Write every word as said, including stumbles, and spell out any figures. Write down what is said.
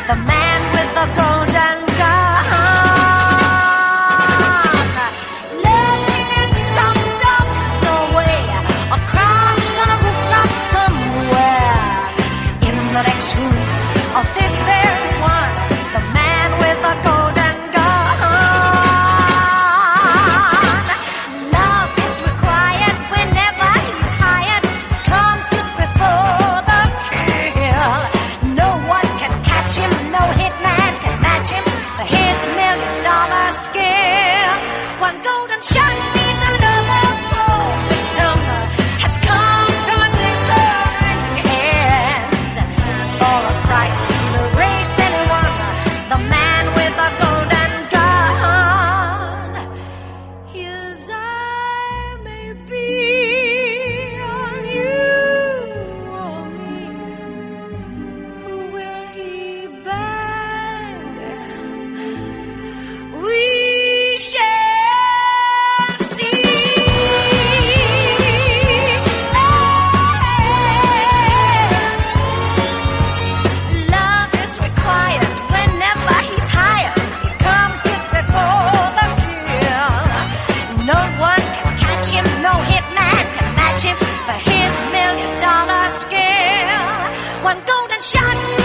the man with the golden gun. Living in some dumb way, or crouched on a rooftop somewhere. In the next room of this very one, the man with the golden gun. Love is required whenever he's hired. Comes just before the kill. No one can catch him, no hitman can match him for his million dollar skill. One golden shot means another poor victim has come to a glittering end. For a price he'll erase anyone, the man with the golden gun. His eye may be on you or me. Who will he bang? We shall see. Love is required whenever he's hired. He comes just before the kill. No one can catch him, no hitman can match him for his million dollar skill. One golden shot